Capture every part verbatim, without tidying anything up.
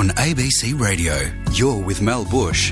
on A B C Radio. You're with Mel Bush.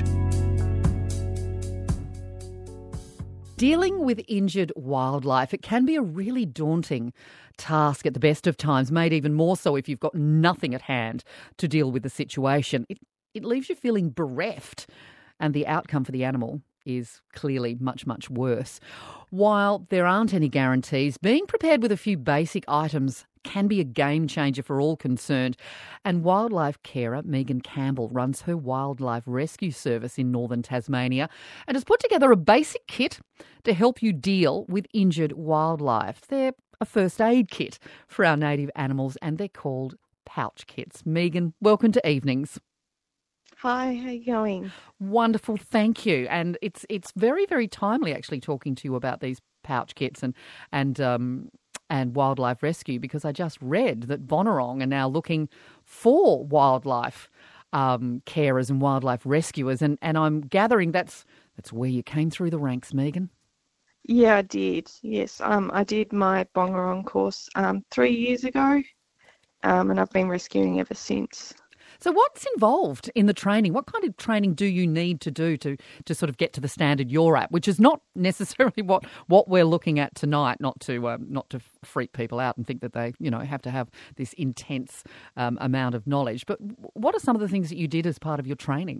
Dealing with injured wildlife, it can be a really daunting task at the best of times, made even more so if you've got nothing at hand to deal with the situation. It, it leaves you feeling bereft, and the outcome for the animal is clearly much, much worse. While there aren't any guarantees, being prepared with a few basic items can be a game changer for all concerned. And wildlife carer Megan Campbell runs her wildlife rescue service in northern Tasmania and has put together a basic kit to help you deal with injured wildlife. They're a first aid kit for our native animals and they're called pouch kits. Megan, welcome to Evenings. Hi, how are you going? Wonderful, thank you. And it's it's very, very timely actually talking to you about these pouch kits and and um and wildlife rescue, because I just read that Bonorong are now looking for wildlife um, carers and wildlife rescuers, and, and I'm gathering that's that's where you came through the ranks, Megan. Yeah, I did. Yes, um, I did my Bongarong course um, three years ago, um, and I've been rescuing ever since. So what's involved in the training? What kind of training do you need to do to, to sort of get to the standard you're at, which is not necessarily what, what we're looking at tonight, not to um, not to freak people out and think that they, you know, have to have this intense um, amount of knowledge. But what are some of the things that you did as part of your training?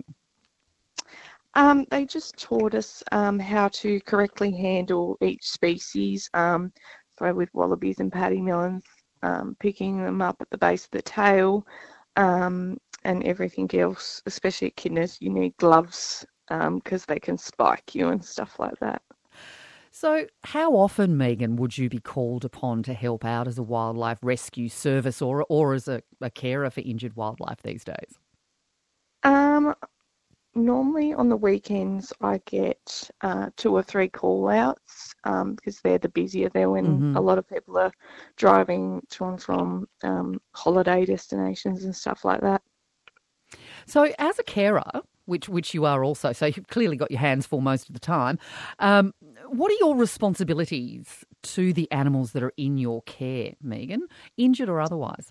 Um, they just taught us um, how to correctly handle each species. Um, so with wallabies and paddymillions, um, picking them up at the base of the tail, um, and everything else, especially echidnas, you need gloves because um, they can spike you and stuff like that. So how often, Megan, would you be called upon to help out as a wildlife rescue service or or as a, a carer for injured wildlife these days? Um, normally on the weekends I get uh, two or three call-outs um, because they're the busier. They're when mm-hmm. a lot of people are driving to and from um, holiday destinations and stuff like that. So as a carer, which which you are also, so you've clearly got your hands full most of the time, um, what are your responsibilities to the animals that are in your care, Megan, injured or otherwise?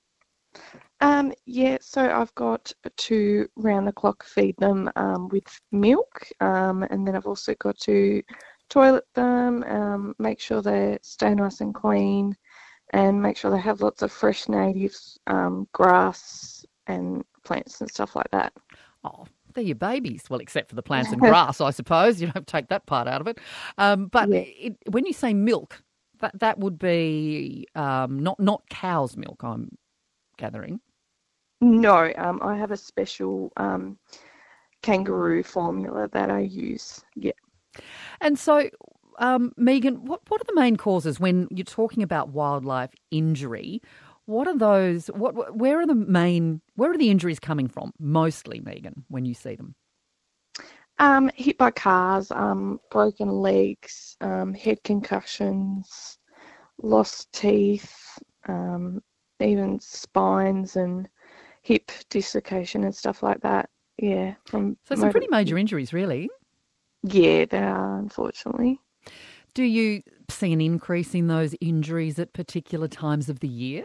Um, yeah, so I've got to round the clock feed them um, with milk, um, and then I've also got to toilet them, um, make sure they stay nice and clean, and make sure they have lots of fresh native um, grass and plants and stuff like that. Oh, they're your babies. Well, except for the plants and grass, I suppose. You don't take that part out of it. Um, but yeah. it, when you say milk, that that would be um, not not cow's milk, I'm gathering. No, um, I have a special um, kangaroo formula that I use. Yeah. And so, um, Megan, what what are the main causes when you're talking about wildlife injury? What are those? What? Where are the main? Where are the injuries coming from? Mostly, Megan, when you see them. Um, hit by cars, um, broken legs, um, head concussions, lost teeth, um, even spines and hip dislocation and stuff like that. Yeah. From so some pretty major injuries, really. Yeah, they are, unfortunately. Do you see an increase in those injuries at particular times of the year?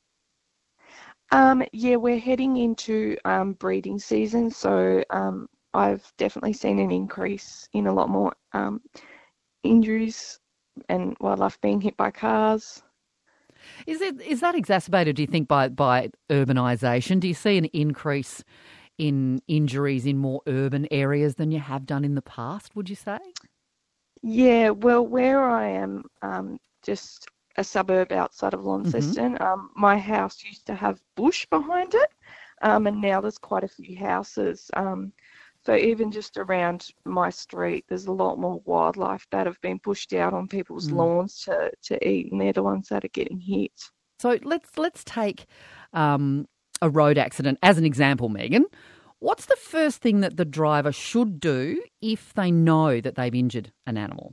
Um, yeah, we're heading into um, breeding season, so um, I've definitely seen an increase in a lot more um, injuries and wildlife being hit by cars. Is it is that exacerbated, do you think, by, by urbanisation? Do you see an increase in injuries in more urban areas than you have done in the past, would you say? Yeah, well, where I am, um, just a suburb outside of Launceston, mm-hmm. um, my house used to have bush behind it, um, and now there's quite a few houses. Um, so even just around my street, there's a lot more wildlife that have been pushed out on people's mm. lawns to, to eat, and they're the ones that are getting hit. So let's let's take um, a road accident as an example, Megan. What's the first thing that the driver should do if they know that they've injured an animal?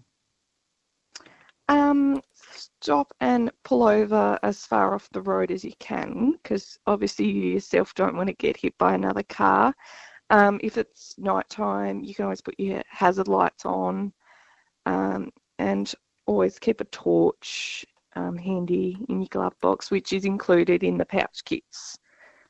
Um, stop and pull over as far off the road as you can, because obviously you yourself don't want to get hit by another car. Um, if it's night time, you can always put your hazard lights on, um, and always keep a torch um, handy in your glove box, which is included in the pouch kits.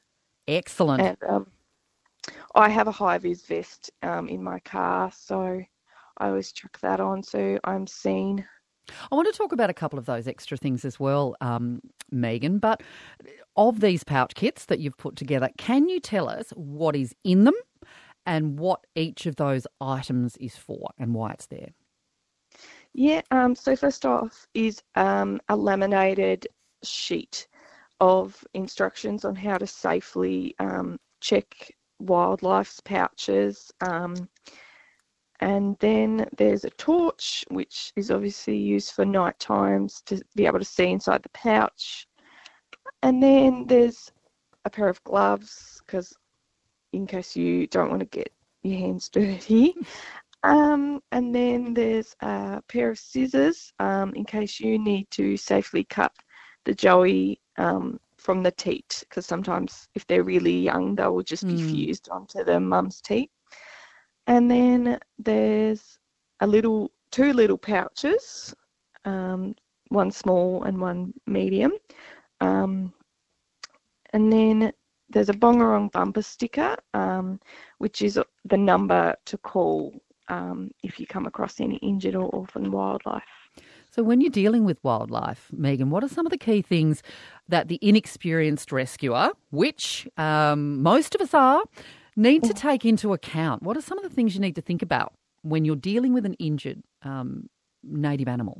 Excellent. And um, I have a high-vis vest um, in my car, so I always chuck that on so I'm seen. I want to talk about a couple of those extra things as well, um, Megan, but of these pouch kits that you've put together, can you tell us what is in them and what each of those items is for and why it's there? Yeah, um, so first off is um, a laminated sheet of instructions on how to safely um, check wildlife's pouches. Um, and then there's a torch, which is obviously used for night times to be able to see inside the pouch. And then there's a pair of gloves, because in case you don't want to get your hands dirty. Um, and then there's a pair of scissors um, in case you need to safely cut the joey um, from the teat, because sometimes if they're really young, they will just be Mm. fused onto the mum's teat. And then there's a little, two little pouches, um, one small and one medium. Um, and then there's a Bongerong bumper sticker, um, which is the number to call um, if you come across any injured or orphaned wildlife. So when you're dealing with wildlife, Megan, what are some of the key things that the inexperienced rescuer, which um, most of us are, need to take into account? What are some of the things you need to think about when you're dealing with an injured um, native animal?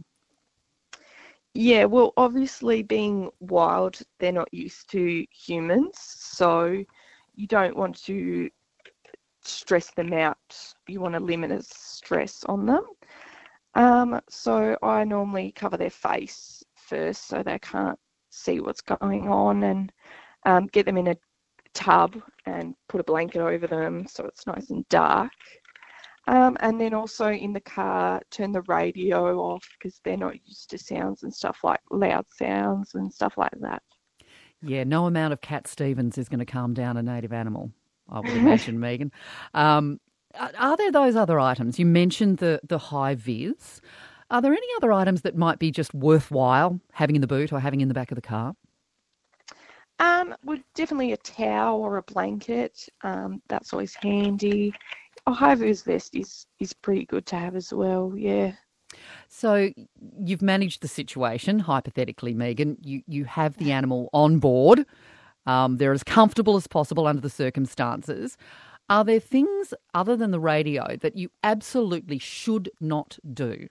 Yeah, well, obviously being wild, they're not used to humans, so you don't want to stress them out. You want to limit the stress on them. Um, so I normally cover their face first so they can't see what's going on, and um, get them in a tub and put a blanket over them so it's nice and dark. Um, and then also in the car, turn the radio off because they're not used to sounds and stuff, like loud sounds and stuff like that. Yeah, no amount of Cat Stevens is going to calm down a native animal, I would imagine, Megan. Um, are are there those other items? You mentioned the, the high vis. Are there any other items that might be just worthwhile having in the boot or having in the back of the car? Um, well, definitely a towel or a blanket. Um, that's always handy. A high-vis vest is, is pretty good to have as well, yeah. So you've managed the situation, hypothetically, Megan. You, you have the animal on board. Um, they're as comfortable as possible under the circumstances. Are there things other than the radio that you absolutely should not do?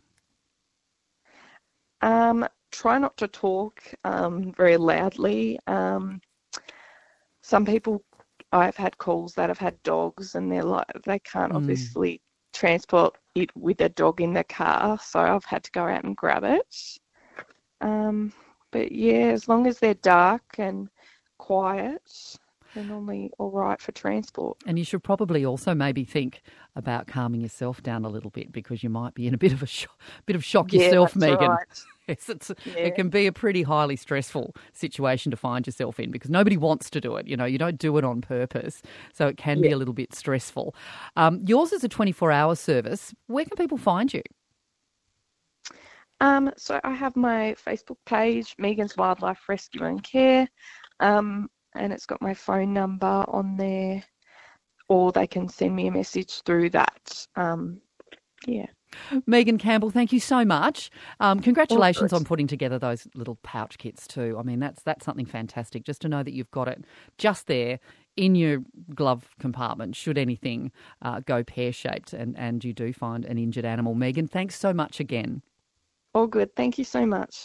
Um, try not to talk um, very loudly. Um, some people, I've had calls that have had dogs, and they're like, they can't Mm. obviously transport it with a dog in the car, so I've had to go out and grab it. Um, but yeah, as long as they're dark and quiet, they're normally all right for transport. And you should probably also maybe think about calming yourself down a little bit, because you might be in a bit of a sho- bit of shock Yeah, yourself, that's Megan. right. Yes, it's, Yeah. it can be a pretty highly stressful situation to find yourself in, because nobody wants to do it. You know, you don't do it on purpose, so it can be Yeah. a little bit stressful. Um, yours is a twenty-four hour service. Where can people find you? Um, so I have my Facebook page, Megan's Wildlife Rescue and Care, um, and it's got my phone number on there, or they can send me a message through that. Um, yeah. Megan Campbell, thank you so much. Um, congratulations All on good. putting together those little pouch kits too. I mean, that's that's something fantastic, just to know that you've got it just there in your glove compartment should anything uh, go pear-shaped and, and you do find an injured animal. Megan, thanks so much again. All good. Thank you so much.